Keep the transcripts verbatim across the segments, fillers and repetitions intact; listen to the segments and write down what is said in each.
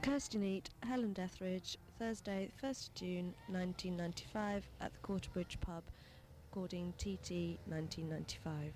Kirsty Neat, Helen Dethridge, Thursday, first of June nineteen ninety-five at the Quarterbridge pub, recording T T nineteen ninety-five.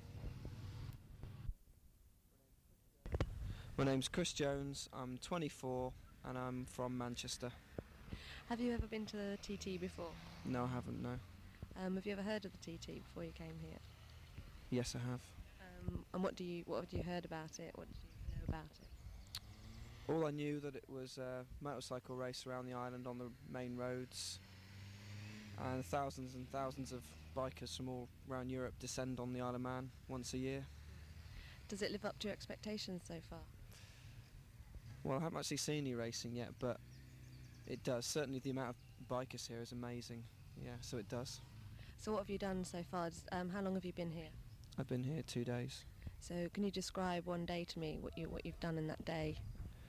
My name's Chris Jones, I'm twenty-four and I'm from Manchester. Have you ever been to the T T before? No, I haven't, no. Um, have you ever heard of the T T before you came here? Yes, I have. Um, and what do you what have you heard about it? What did you know about it? All I knew that it was a motorcycle race around the island on the main roads, and thousands and thousands of bikers from all around Europe descend on the Isle of Man once a year. Does it live up to your expectations so far? Well, I haven't actually seen any racing yet, but it does. Certainly the amount of bikers here is amazing. Yeah, so it does. So what have you done so far? Um, how long have you been here? I've been here two days. So can you describe one day to me, what you what you've done in that day?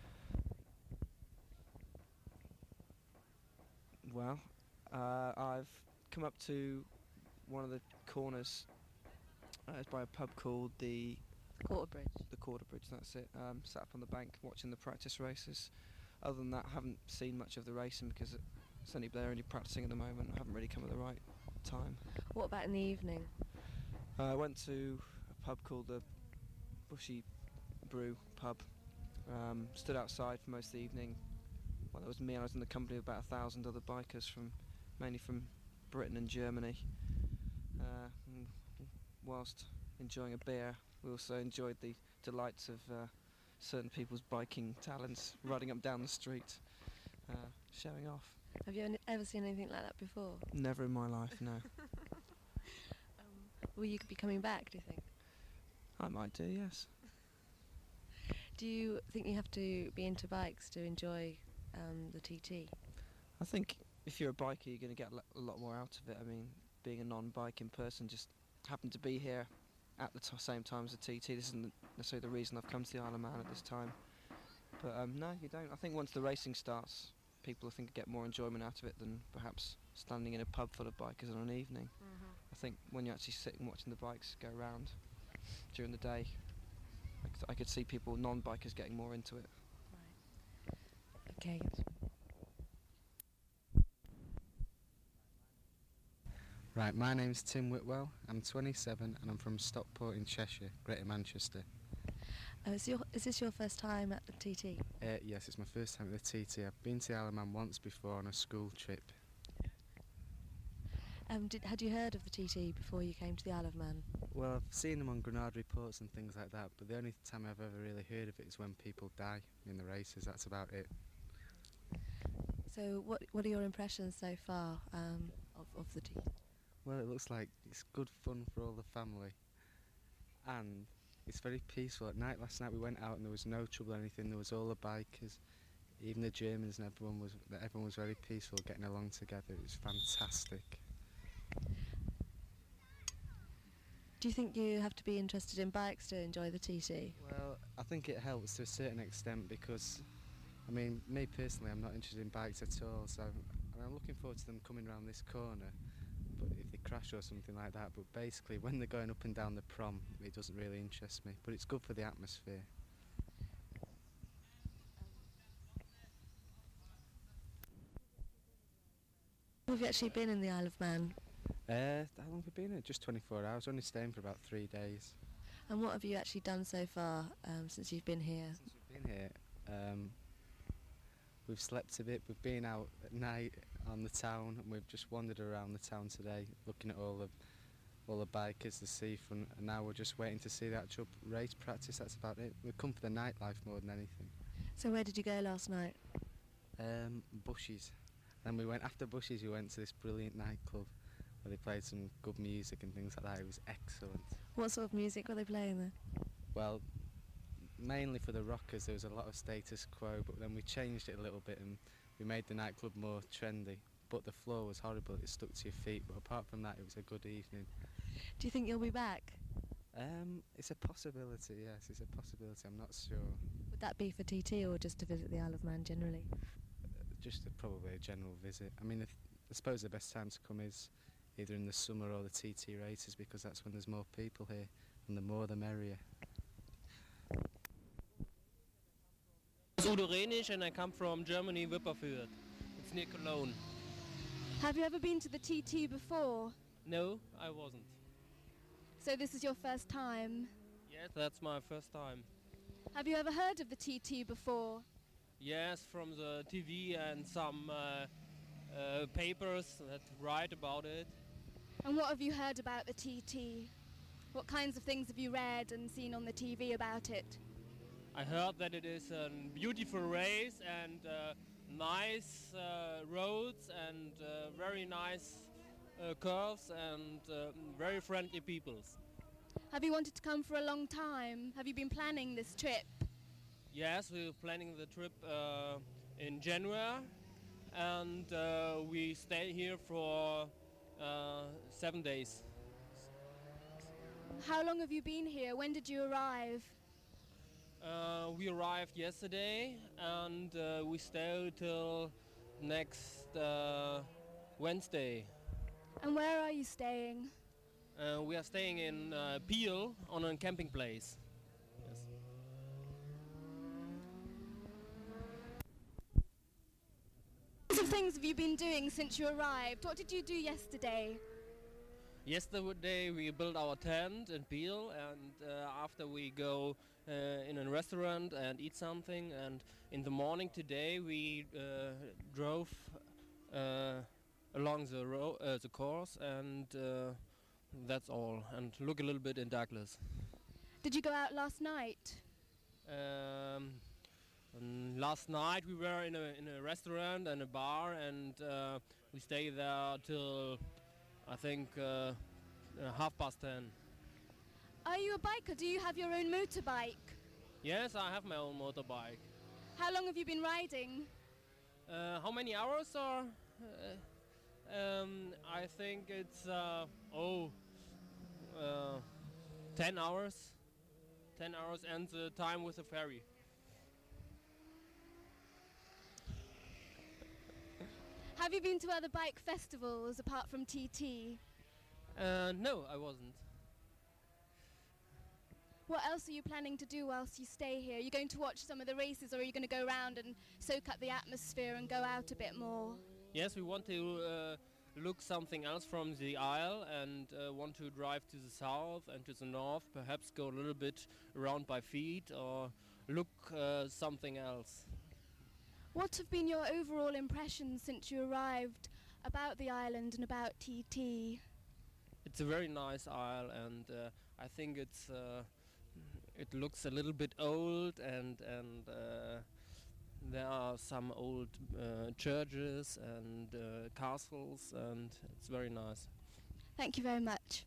Well, uh, I've come up to one of the corners. Uh, it's by a pub called the Quarterbridge. the Quarterbridge. That's it. Um, sat up on the bank watching the practice races. Other than that, I haven't seen much of the racing because it's only they're only practicing at the moment. I haven't really come at the right time. What about in the evening? Uh, I went to a pub called the Bushy Brew pub. Um, stood outside for most of the evening. Well, it was me, and I was in the company of about a thousand other bikers from, mainly from Britain and Germany. Uh, and whilst enjoying a beer, we also enjoyed the delights of uh, certain people's biking talents, riding up and down the street, uh, showing off. Have you any, ever seen anything like that before? Never in my life, no. um, will you be coming back, do you think? I might do, yes. Do you think you have to be into bikes to enjoy um, the T T? I think if you're a biker, you're going to get a lot more out of it. I mean, being a non-biking person, just happened to be here at the t- same time as the T T. This isn't necessarily the reason I've come to the Isle of Man at this time. But um, no, you don't. I think once the racing starts, people I think get more enjoyment out of it than perhaps standing in a pub full of bikers on an evening. Mm-hmm. I think when you're actually sitting watching the bikes go round during the day, I could, I could see people, non-bikers, getting more into it. Right. Okay. Right, my name's Tim Whitwell, I'm twenty-seven and I'm from Stockport in Cheshire, Greater Manchester. Uh, is, your, is this your first time at the T T? Uh, yes, it's my first time at the T T. I've been to the Isle of Man once before on a school trip. Um, did, had you heard of the T T before you came to the Isle of Man? Well, I've seen them on Grenada reports and things like that, but the only time I've ever really heard of it is when people die in the races. That's about it. So what what are your impressions so far um, of, of the T T? Well, it looks like it's good fun for all the family, and it's very peaceful. At night last night we went out and there was no trouble or anything. There was all the bikers, even the Germans, and everyone was everyone was very peaceful, getting along together. It was fantastic. Do you think you have to be interested in bikes to enjoy the T T? Well, I think it helps to a certain extent because, I mean, me personally, I'm not interested in bikes at all, so I'm, I mean, I'm looking forward to them coming around this corner, but if they crash or something like that. But basically, when they're going up and down the prom, it doesn't really interest me, but it's good for the atmosphere. Have you actually been in the Isle of Man? Uh, how long have we been here? Just twenty-four hours, only staying for about three days. And what have you actually done so far um, since you've been here? Since we've been here, um, we've slept a bit, we've been out at night on the town, and we've just wandered around the town today, looking at all the all the bikers, the seafront, and now we're just waiting to see the actual race practice. That's about it. We've come for the nightlife more than anything. So where did you go last night? Um, Bushes. Then we went, after Bushes, we went to this brilliant nightclub where they played some good music and things like that. It was excellent. What sort of music were they playing there? Well, mainly for the rockers, there was a lot of Status Quo, but then we changed it a little bit and we made the nightclub more trendy. But the floor was horrible, it stuck to your feet, but apart from that, it was a good evening. Do you think you'll be back? Um, it's a possibility, yes, it's a possibility, I'm not sure. Would that be for T T or just to visit the Isle of Man generally? Uh, just a, probably a general visit. I mean, if, I suppose the best time to come is either in the summer or the T T races, because that's when there's more people here, and the more the merrier. Udo Renisch, and I come from Germany, Wipperfürth. It's near Cologne. Have you ever been to the T T before? No, I wasn't. So this is your first time. Yes, that's my first time. Have you ever heard of the T T before? Yes, from the T V and some uh, uh, papers that write about it. And what have you heard about the T T? What kinds of things have you read and seen on the T V about it? I heard that it is a beautiful race and uh, nice uh, roads and uh, very nice uh, curves and uh, very friendly peoples. Have you wanted to come for a long time? Have you been planning this trip? Yes, we're planning the trip uh, in January, and uh, we stay here for uh, seven days. How long have you been here? When did you arrive? Uh, we arrived yesterday, and uh, we stay till next uh, Wednesday. And where are you staying? Uh, we are staying in uh, Peel on a camping place. Yes. What sort of things have you been doing since you arrived? What did you do yesterday? Yesterday we built our tent in Peel, and uh, after we go uh, in a restaurant and eat something, and in the morning today we uh, drove uh, along the ro- uh, the course, and uh, that's all, and look a little bit in Douglas. Did you go out last night? Um, and last night we were in a in a restaurant and a bar, and uh, we stayed there till I think uh, uh, half past ten. Are you a biker? Do you have your own motorbike? Yes, I have my own motorbike. How long have you been riding? Uh, how many hours are? Uh, um, I think it's uh, oh, uh, ten hours. Ten hours and the time with the ferry. Have you been to other bike festivals apart from T T? Uh, no, I wasn't. What else are you planning to do whilst you stay here? Are you going to watch some of the races, or are you going to go around and soak up the atmosphere and go out a bit more? Yes, we want to uh, look something else from the Isle, and uh, want to drive to the south and to the north, perhaps go a little bit around by feet or look uh, something else. What have been your overall impressions since you arrived about the island and about T T? It's a very nice isle, and uh, I think it's uh, it looks a little bit old, and and uh, there are some old uh, churches and uh, castles, and it's very nice. Thank you very much.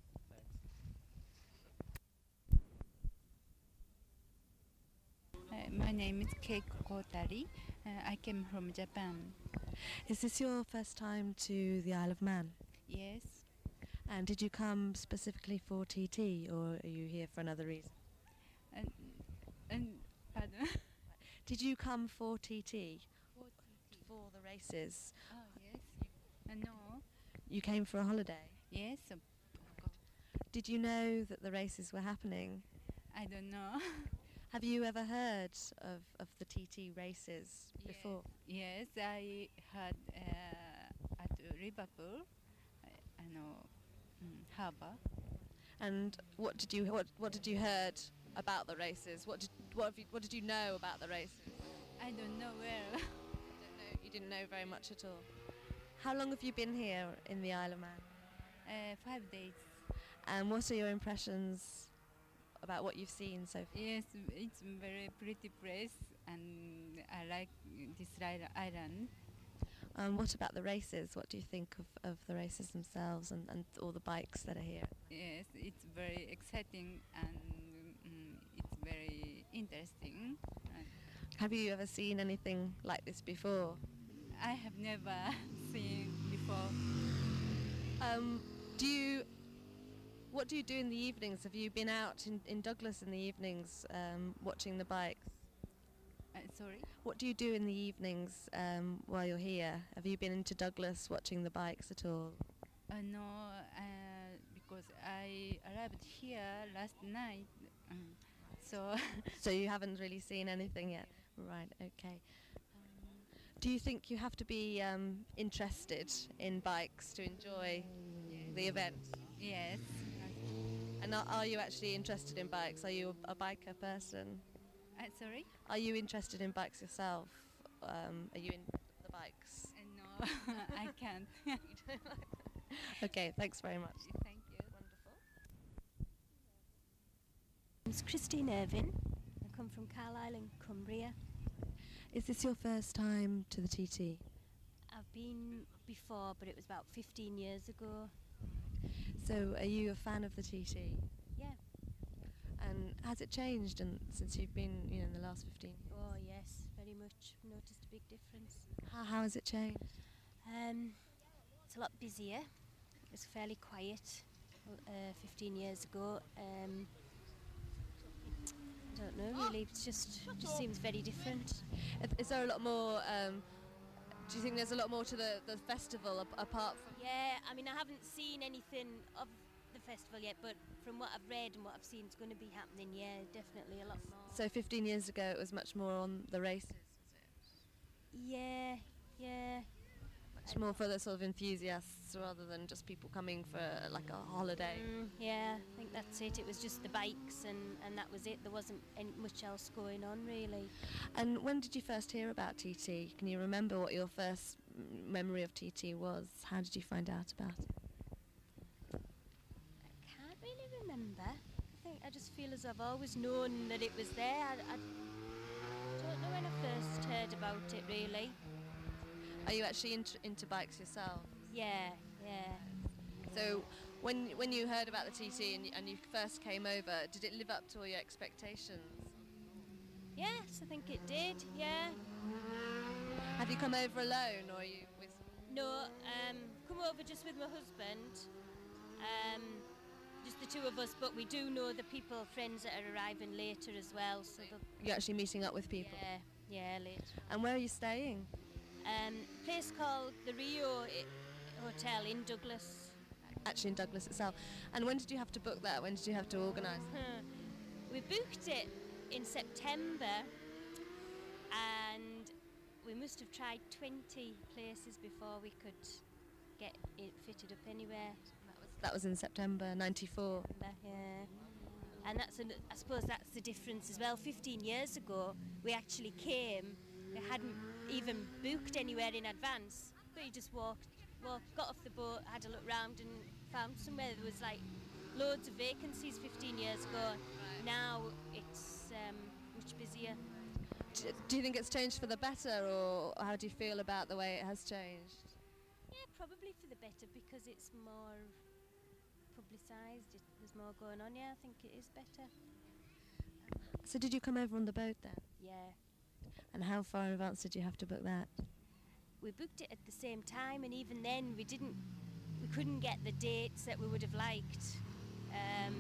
Thanks. Uh, my name is Keiko Kotari. Uh, I came from Japan. Is this your first time to the Isle of Man? Yes. And did you come specifically for T T, or are you here for another reason? And, and pardon? Did you come for T T? For T T. For the races? Oh, yes. Uh, no. You came for a holiday? Yes. Uh, Did you know that the races were happening? I don't know. Have you ever heard of, of the T T races before? Yes, I had uh, at Liverpool, I, I know, mm, harbour. And what did you what what did you heard about the races? What did what have you, what did you know about the races? I don't know where. You don't know, you didn't know very much at all. How long have you been here in the Isle of Man? uh, five days. And what are your impressions about what you've seen so far? Yes, it's a very pretty place, and I like this ri- island. Um, what about the races? What do you think of, of the races themselves, and, and all the bikes that are here? Yes, it's very exciting, and mm, it's very interesting. And Have you ever seen anything like this before? I have never seen before. Um, do you? What do you do in the evenings? Have you been out in, in Douglas in the evenings um, watching the bikes? Uh, sorry? What do you do in the evenings um, while you're here? Have you been into Douglas watching the bikes at all? Uh, no, uh, because I arrived here last night, um, so So you haven't really seen anything yet. Right, okay. Um, do you think you have to be um, interested in bikes to enjoy the event? Yes. And are, are you actually interested in bikes? Are you a, a biker person? Uh, sorry? Are you interested in bikes yourself? Um, are you in the bikes? Uh, no, I can't. You don't like them? Okay, thanks very much. Thank you. Wonderful. It's Christine Irvin. I come from Carlisle in Cumbria. Is this your first time to the T T? I've been before, but it was about fifteen years ago. So, are you a fan of the T T? Yeah. And has it changed and since you've been, you know, in the last fifteen years? Oh yes, very much. Noticed a big difference. How, how has it changed? Um, it's a lot busier. It was fairly quiet uh, fifteen years ago. Um, I don't know really. It's just just seems very different. Is, is there a lot more? Um, do you think there's a lot more to the, the festival ap- apart from? Yeah, I mean I haven't seen anything of the festival yet, but from what I've read and what I've seen, it's going to be happening. Yeah, definitely a lot more. So fifteen years ago, it was much more on the races. Yeah, yeah. Much more for the sort of enthusiasts rather than just people coming for like a holiday. Mm, yeah, I think that's it. It was just the bikes and, and that was it. There wasn't any, much else going on really. And when did you first hear about T T? Can you remember what your first m- memory of T T was? How did you find out about it? I can't really remember. I think I just feel as I've always known that it was there. I, I don't know when I first heard about it really. Are you actually int- into bikes yourself? Yeah, yeah. So when when you heard about the T T and, y- and you first came over, did it live up to all your expectations? Yes, I think it did, yeah. Have you come over alone or are you with... No, um, come over just with my husband. Um, just the two of us, but we do know the people, friends that are arriving later as well. So they'll- You're actually meeting up with people? yeah, yeah, later. And where are you staying? Um, a place called the Rio I- Hotel in Douglas. Actually in Douglas itself. And when did you have to book that? When did you have to organise? We booked it in September and we must have tried twenty places before we could get it fitted up anywhere. That was, that was in September ninety-four. Yeah. And that's an, I suppose that's the difference as well. fifteen years ago we actually came, we hadn't even booked anywhere in advance, but you just walked, walked, got off the boat, had a look round and found somewhere. There was like loads of vacancies fifteen years ago. Now it's um, much busier. Do, do you think it's changed for the better or how do you feel about the way it has changed? Yeah, probably for the better because it's more publicised, it, there's more going on. Yeah, I think it is better. So did you come over on the boat then? Yeah. And how far in advance did you have to book that? We booked it at the same time and even then we didn't, we couldn't get the dates that we would have liked. Um,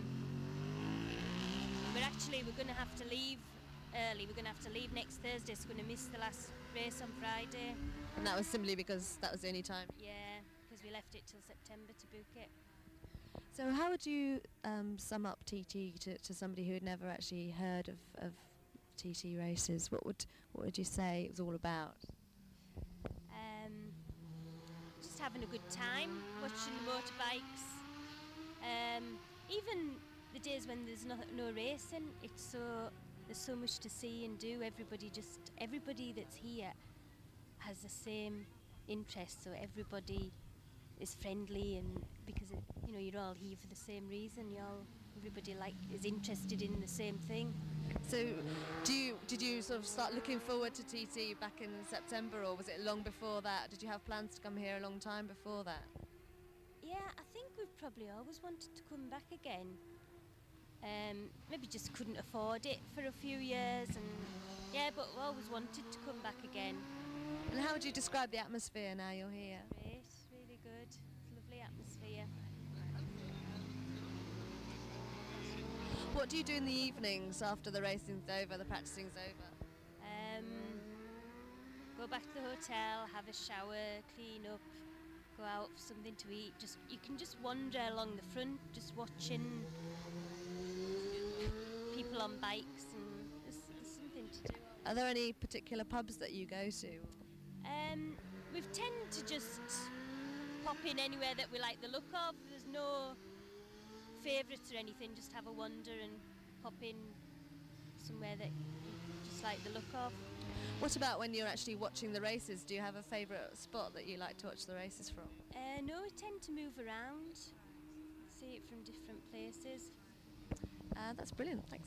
we're actually, we're going to have to leave early, we're going to have to leave next Thursday, so we're going to miss the last race on Friday. And that was simply because that was the only time? Yeah, because we left it till September to book it. So how would you um, sum up T T to, to somebody who had never actually heard of, of T T races? What would what would you say it was all about? Um, just having a good time, watching the motorbikes. Um, even the days when there's no, no racing, it's so there's so much to see and do. Everybody just everybody that's here has the same interest, so everybody is friendly, and because it, you know you're all here for the same reason. You all everybody like is interested in the same thing. So do you, did you sort of start looking forward to T T back in September or was it long before that? Did you have plans to come here a long time before that? Yeah, I think we've probably always wanted to come back again. Um, maybe just couldn't afford it for a few years, and yeah, but we always wanted to come back again. And how would you describe the atmosphere now you're here? Great, really good, lovely atmosphere. What do you do in the evenings after the racing's over, the practicing's over? Um, go back to the hotel, have a shower, clean up, go out for something to eat. Just you can just wander along the front, just watching people on bikes, and there's, there's something to do. Are there any particular pubs that you go to? Um, we tend to just pop in anywhere that we like the look of. There's no favourites or anything, just have a wander and pop in somewhere that you just like the look of. What about when you're actually watching the races? Do you have a favourite spot that you like to watch the races from? Uh, no, we tend to move around, see it from different places. Uh, that's brilliant, thanks.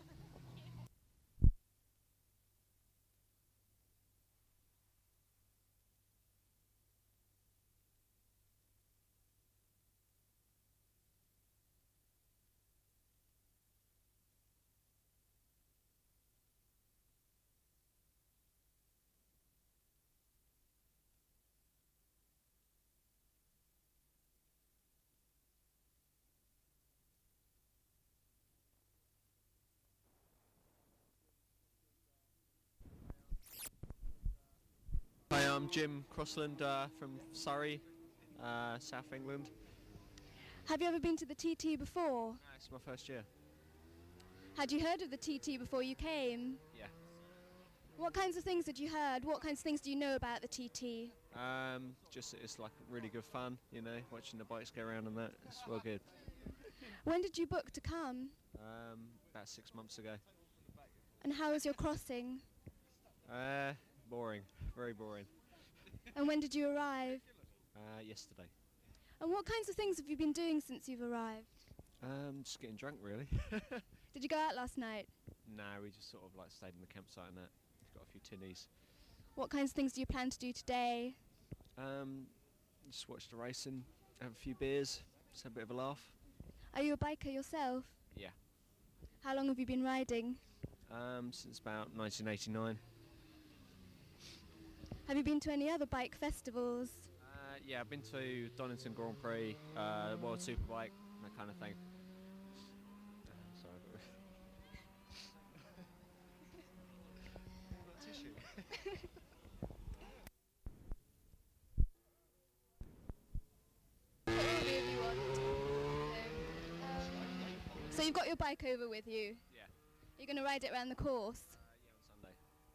Hi, I'm Jim Crossland uh, from Surrey, uh, South England. Have you ever been to the T T before? No, it's my first year. Had you heard of the T T before you came? Yeah. What kinds of things had you heard? What kinds of things do you know about the T T? Um, just it's like really good fun, you know, watching the bikes go around and that. It's well good. When did you book to come? Um, about six months ago. And how was your crossing? Uh, boring, very boring. And when did you arrive? Uh, yesterday. And what kinds of things have you been doing since you've arrived? Um, just getting drunk really. Did you go out last night? No, we just sort of like stayed in the campsite and that. Got a few tinnies. What kinds of things do you plan to do today? Um, just watch the racing, have a few beers, just have a bit of a laugh. Are you a biker yourself? Yeah. How long have you been riding? Um, since about nineteen eighty-nine. Have you been to any other bike festivals? Uh, yeah, I've been to Donington Grand Prix, uh, World Superbike, that kind of thing. Uh, sorry. Tissue. So you've got your bike over with you? Yeah. You're going to ride it around the course? Uh, yeah, on Sunday.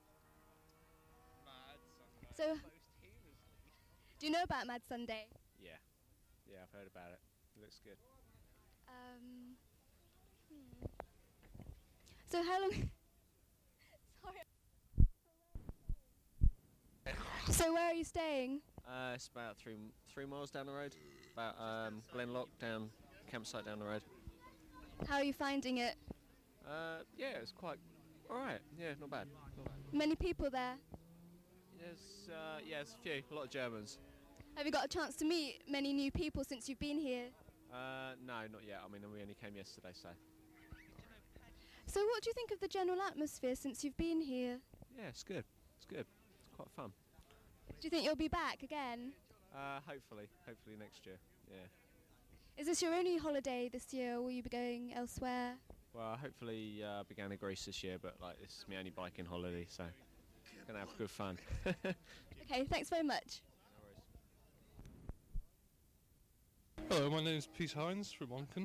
So, do you know about Mad Sunday? Yeah. Yeah, I've heard about it. It looks good. Um, hmm. So how long... Sorry. So where are you staying? Uh, it's about three three miles down the road. About um, Glenlock down, campsite down the road. How are you finding it? Uh, yeah, it's quite alright. Yeah, not bad. Not bad. Many people there? There's, uh, yeah, there's a few. A lot of Germans. Have you got a chance to meet many new people since you've been here? Uh, no, not yet. I mean, we only came yesterday, so. So what do you think of the general atmosphere since you've been here? Yeah, it's good. It's good. It's quite fun. Do you think you'll be back again? Uh, hopefully. Hopefully next year. Yeah. Is this your only holiday this year, or will you be going elsewhere? Well, hopefully uh, began to Greece this year, but like this is my only biking holiday, so gonna have good fun. Okay, thanks very much. Hello, my name is Pete Hines from Onken.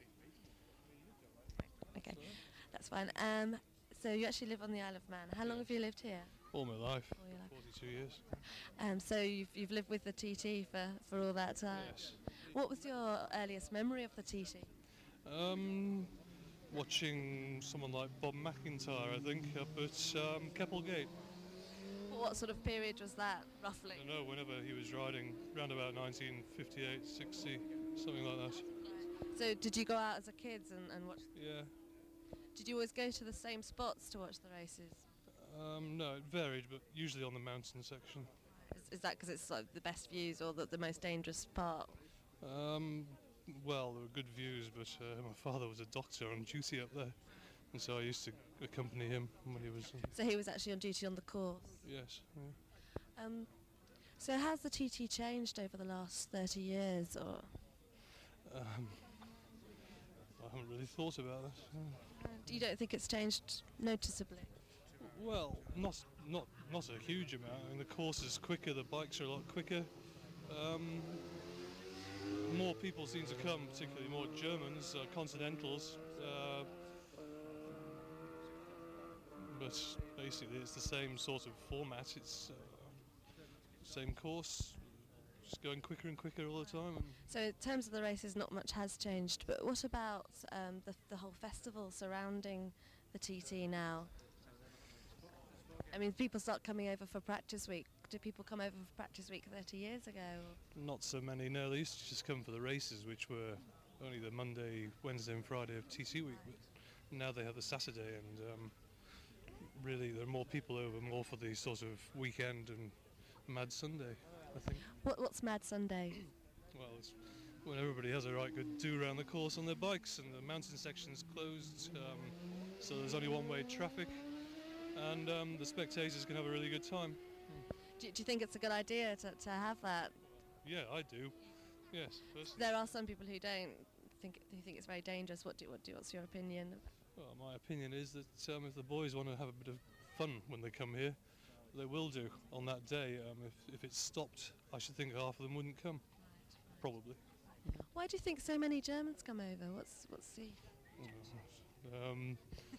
Okay, that's fine. Um, so you actually live on the Isle of Man. How long have you lived here? All my life, All your life. forty-two years. Um, so you've you've lived with the T T for, for all that time. Yes. What was your earliest memory of the T T? Um, watching someone like Bob McIntyre, I think, up at um, Keppel Gate. What sort of period was that, roughly? I don't know, whenever he was riding, round about nineteen fifty-eight, sixty, something like that. So did you go out as a kid and, and watch? Yeah. Did you always go to the same spots to watch the races? Um, no, it varied, but usually on the mountain section. Is, is that because it's like the best views or the, the most dangerous part? Um, well, there were good views, but uh, my father was a doctor on duty up there, and so I used to accompany him when he was... Uh, So he was actually on duty on the course? yes, yeah. Um, so has the T T changed over the last thirty years, or...? Um, I haven't really thought about that. Uh, you don't think it's changed noticeably? Well, not not not a huge amount. I mean, the course is quicker, the bikes are a lot quicker. Um, more people seem to come, particularly more Germans, uh, Continentals. Uh, but basically it's the same sort of format. It's uh, same course, just going quicker and quicker all the time. And So in terms of the races, not much has changed, but what about um, the, the whole festival surrounding the T T now? I mean, people start coming over for practice week. Did people come over for practice week thirty years ago? not so many. No, they used to just come for the races, which were only the Monday, Wednesday, and Friday of T T week. But now they have the Saturday, and um, really there are more people over, more for the sort of weekend and Mad Sunday, I think. What, what's Mad Sunday? Well, it's when everybody has a right good do around the course on their bikes, and the mountain section's closed, um, so there's only one-way traffic, and um, the spectators can have a really good time. Do, do you think it's a good idea to, to have that? Yeah, I do. Yes, personally. There are some people who don't think who think it's very dangerous. What do what do what's your opinion? Well, my opinion is that um, if the boys want to have a bit of fun when they come here, they will do on that day. Um, if, if it's stopped, I should think half of them wouldn't come, probably. Why do you think so many Germans come over? What's what's the Um,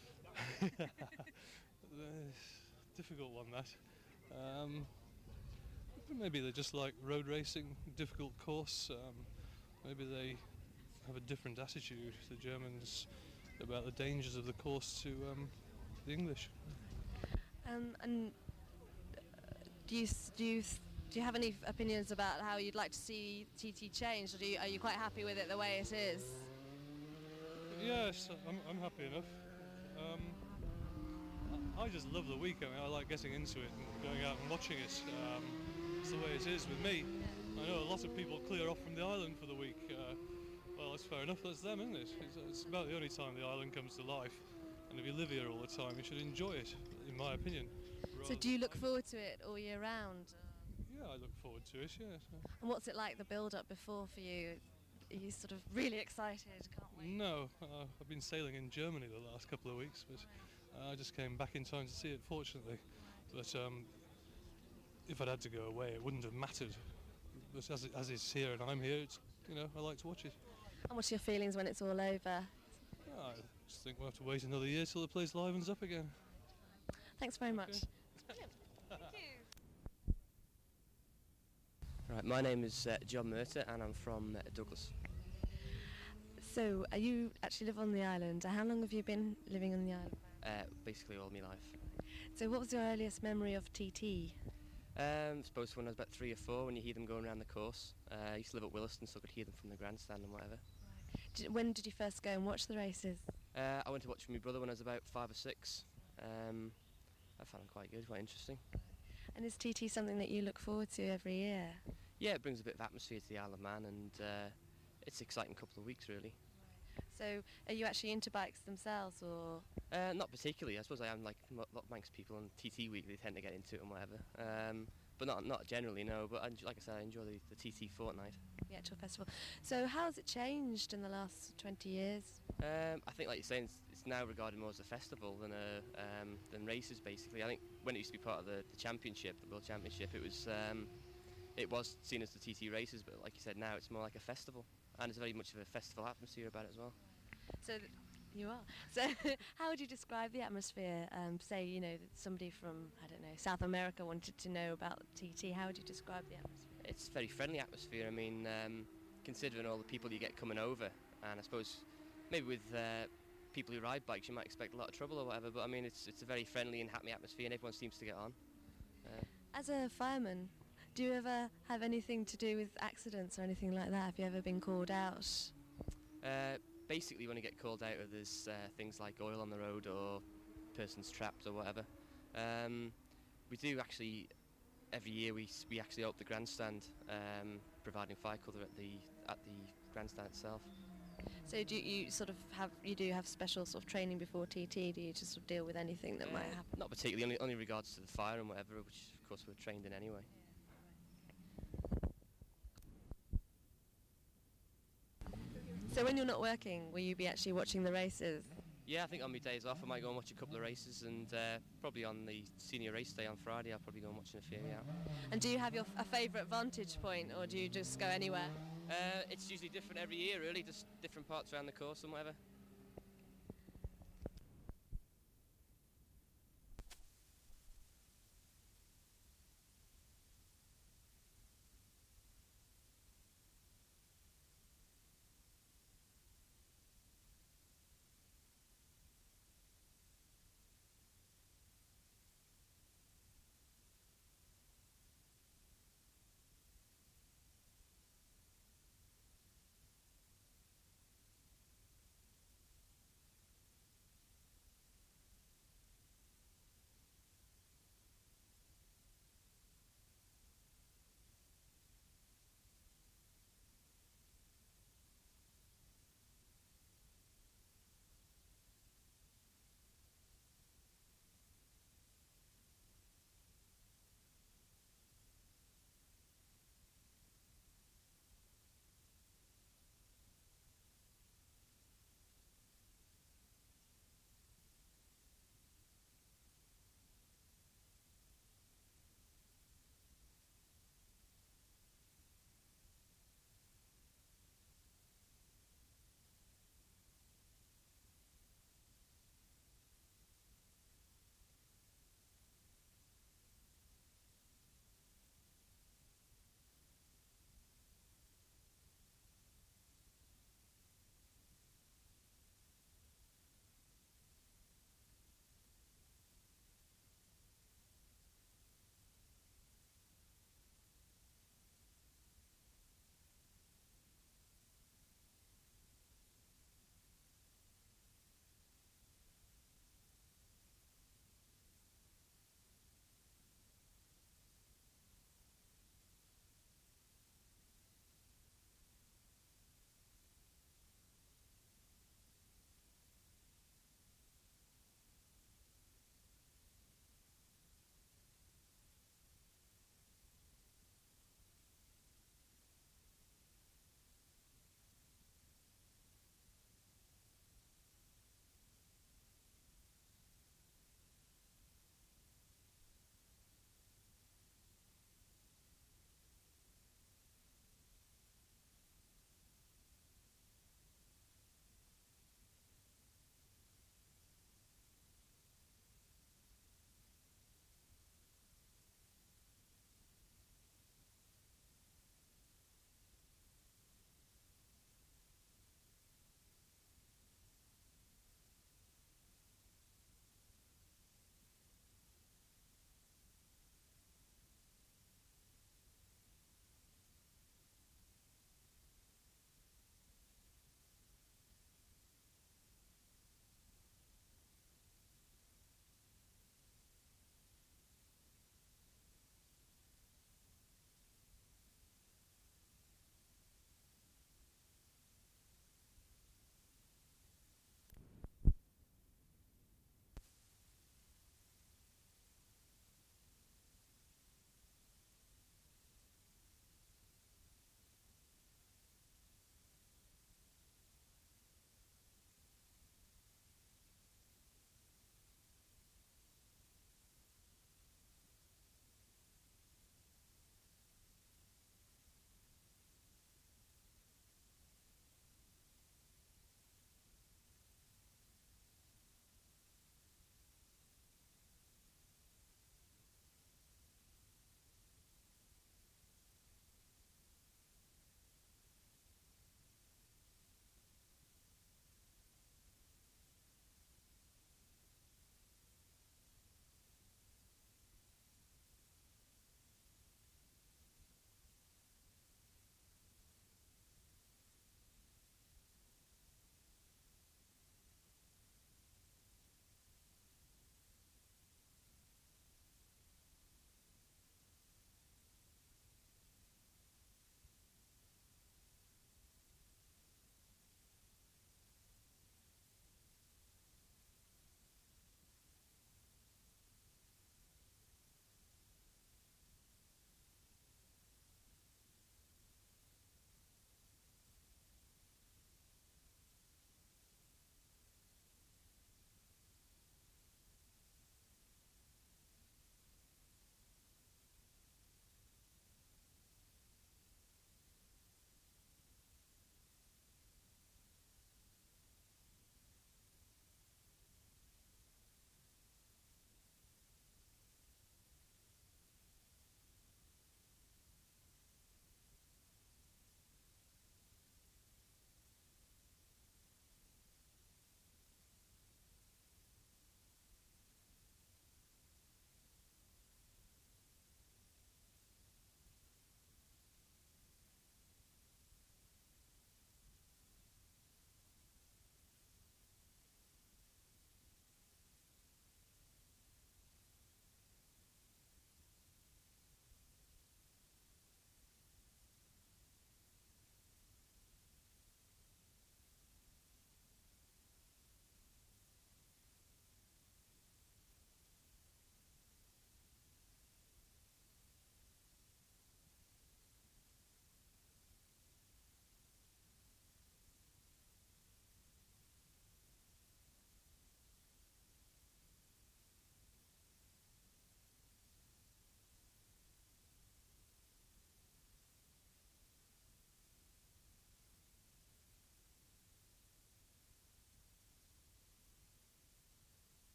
difficult one, that. Um, maybe they just like road racing, difficult course. Um, maybe they have a different attitude, the Germans, about the dangers of the course to um, the English. Um, and uh, do you s- do you s- do you have any f- opinions about how you'd like to see T T changed, or do you, are you quite happy with it the way it is? Yes, I'm, I'm happy enough. Um, I I just love the week. I mean, I like getting into it and going out and watching it. Um, it's the way it is with me. I know a lot of people clear off from the island for the week. Uh, well, that's fair enough. That's them, isn't it? It's, it's about the only time the island comes to life. And if you live here all the time, you should enjoy it, in my opinion. So do you look forward to it all year round? Yeah, I look forward to it, yes. And what's it like, the build-up before for you? Are you sort of really excited? Can't wait. No, uh, I've been sailing in Germany the last couple of weeks, but uh, I just came back in time to see it, fortunately. But um, if I'd had to go away, it wouldn't have mattered. But as, it, as it's here and I'm here, it's, you know, I like to watch it. And what's your feelings when it's all over? I just think we'll have to wait another year till the place livens up again. Thanks very much. Right, my name is uh, John Murter and I'm from uh, Douglas. So, uh, you actually live on the island. How long have you been living on the island? Uh, basically all my life. So, what was your earliest memory of T T? Um, I suppose when I was about three or four, when you hear them going around the course. Uh, I used to live at Williston, so I could hear them from the grandstand and whatever. Did, when did you first go and watch the races? Uh, I went to watch with my brother when I was about five or six. Um, I found them quite good, quite interesting. And is T T something that you look forward to every year? Yeah, it brings a bit of atmosphere to the Isle of Man, and uh, it's an exciting couple of weeks, really. So, are you actually into bikes themselves, or? Uh, not particularly. I suppose I am like a lot of Manx people on T T week. They tend to get into it and whatever. Um, but not not generally, no. But I, enj- like I said, I enjoy the, the T T fortnight. The actual festival. So, how has it changed in the last twenty years? Um, I think, like you're saying, it's, it's now regarded more as a festival than a um, than races. Basically, I think when it used to be part of the, the championship, the World Championship, it was um, it was seen as the T T races. But like you said, now it's more like a festival, and there's very much of a festival atmosphere about it as well. So, th- you are. So, how would you describe the atmosphere? Um, say, you know, that somebody from, I don't know, South America wanted to know about T T. How would you describe the atmosphere? It's a very friendly atmosphere. I mean, um, considering all the people you get coming over, and I suppose maybe with uh, people who ride bikes, you might expect a lot of trouble or whatever. But I mean, it's it's a very friendly and happy atmosphere, and everyone seems to get on. Uh, As a fireman, do you ever have anything to do with accidents or anything like that? Have you ever been called out? uh, basically, when you get called out, or there's uh, things like oil on the road or person's trapped or whatever. Um, we do actually. Every year we s- we actually open the grandstand, um, providing fire cover at the at the grandstand itself. So do you sort of have you do have special sort of training before T T? Do you just sort of deal with anything that Uh, might happen? Not particularly, only only regards to the fire and whatever, which of course we're trained in anyway. So when you're not working, will you be actually watching the races? Yeah, I think on my days off I might go and watch a couple of races, and uh, probably on the senior race day on Friday I'll probably go and watch a few. Yeah. And do you have your f- a favourite vantage point, or do you just go anywhere? Uh, it's usually different every year, really, just different parts around the course and whatever.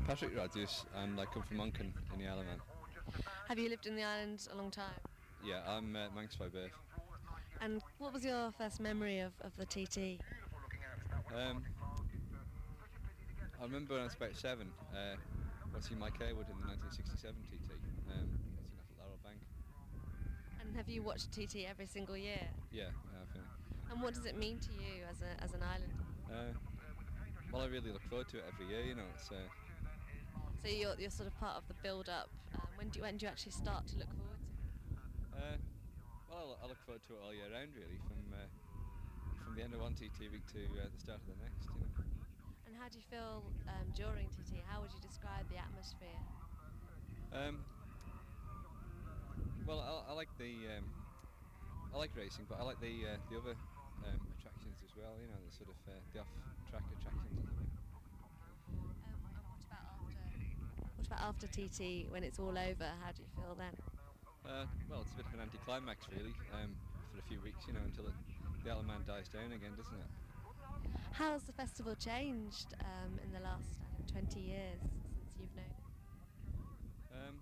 Patrick Rogers, and I come from Monken in the Isle of Man. Have you lived in the island a long time? Yeah, I'm uh, Manx by birth. And what was your first memory of, of the T T? Um, I remember when I was about seven, uh, watching Mike Harewood in the nineteen sixty-seven T T, um, watching that at Laurel Bank. And have you watched T T every single year? Yeah, I have, yeah. And what does it mean to you as a as an islander? Uh, well, I really look forward to it every year, you know. It's, uh, So you're you're sort of part of the build-up. Um, when do you, when do you actually start to look forward to it? uh, well, I look forward to it all year round, really, from uh, from the end of one T T week to uh, the start of the next, you know. And how do you feel um, during T T? How would you describe the atmosphere? Um, well, I, I like the um, I like racing, but I like the uh, the other um, attractions as well. You know, the sort of uh, the off-track attractions. What about after T T, when it's all over? How do you feel then? Uh, well, it's a bit of an anticlimax, really, um, for a few weeks, you know, until it, the Isle of Man dies down again, doesn't it? How has the festival changed um, in the last I think, twenty years since you've known it? Um,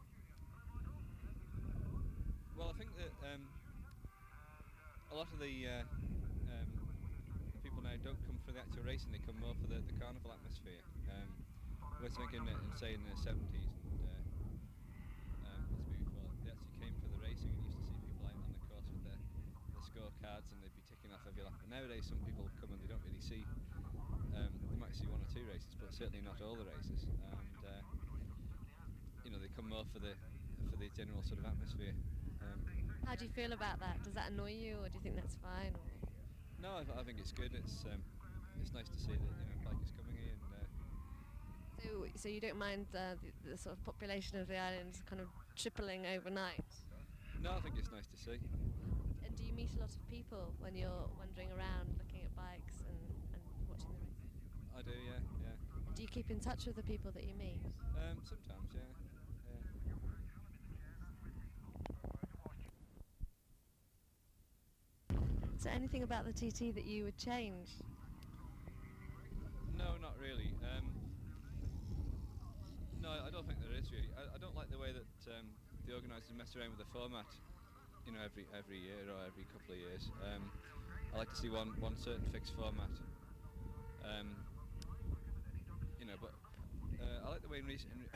well, I think that um, a lot of the uh, um, people now don't come for the actual racing; they come more for the, the carnival atmosphere. Um, we're thinking, uh, in, say, in the seventies, and uh, um, possibly before, they actually came for the racing and used to see people out on the course with their, their scorecards, and they'd be ticking off every lap. But nowadays, some people come and they don't really see. Um, they might see one or two races, but certainly not all the races. And uh, you know, they come more for the for the general sort of atmosphere. Um, How do you feel about that? Does that annoy you, or do you think that's fine? Or? no, I, I think it's good. It's um, it's nice to see that, you know, bikers coming in. And, uh, So, so you don't mind uh, the, the sort of population of the island kind of tripling overnight? no, I think it's nice to see. And do you meet a lot of people when you're wandering around looking at bikes and, and watching the races? I do, yeah, yeah. Do you keep in touch with the people that you meet? Um, sometimes, yeah. yeah. Is there anything about the T T that you would change? No, not really. Um, no, I don't think there is really. I, I don't like the way that um, the organisers mess around with the format, you know, every every year or every couple of years. Um, I like to see one one certain fixed format. Um, you know, but uh, I like the way in recent. In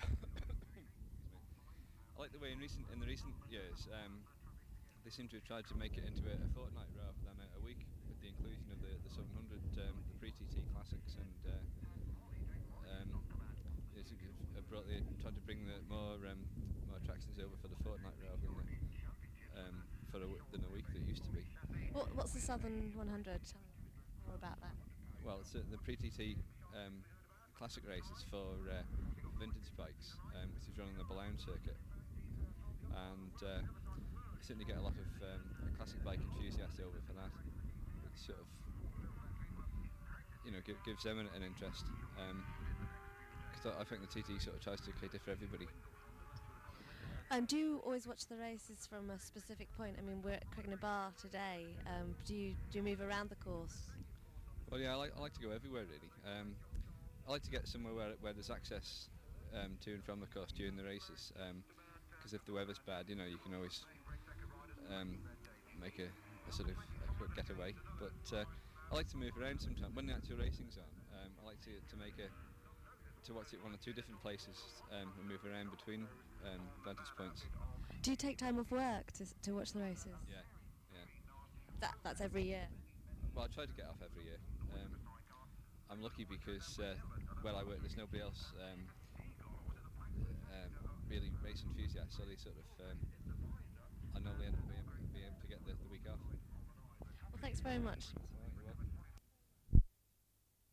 I like the way in recent in the recent years um, they seem to have tried to make it into a, a fortnight rather than a, a week, with the inclusion of the the seven hundred, um, the pre-T T classics, and uh, um, they seem to have brought the, tried to bring the more um, more attractions over for the fortnight rather than the, um, for a w than a week that it used to be. What, what's the Southern one hundred? Tell me more about that. Well, it's uh, the pre-T T um, classic races for uh, vintage bikes, um, which is run on the Boulogne circuit, and uh, I certainly get a lot of um, classic bike enthusiasts over for that, which sort of, you know, give, gives them an, an interest. Because um, I think the T T sort of tries to cater for everybody. And do you always watch the races from a specific point? I mean, we're at Cregner Bar today. Um, do you do you move around the course? Well, yeah, I like I like to go everywhere really. Um, I like to get somewhere where where there's access um, to and from the course during the races. Because if the weather's bad, you know, you can always um, make a, a sort of a quick getaway. But uh, I like to move around sometimes when the actual racing's on. Um, I like to to make a to watch it one or two different places um, and move around between um, vantage points. Do you take time off work to s- to watch the races? Yeah, yeah. That that's every year. Well, I try to get off every year. Um, I'm lucky because uh, where I work, there's nobody else um, um, really race enthusiasts, so they sort of um, I normally end up being, being able to get the, the week off. Well, thanks very much.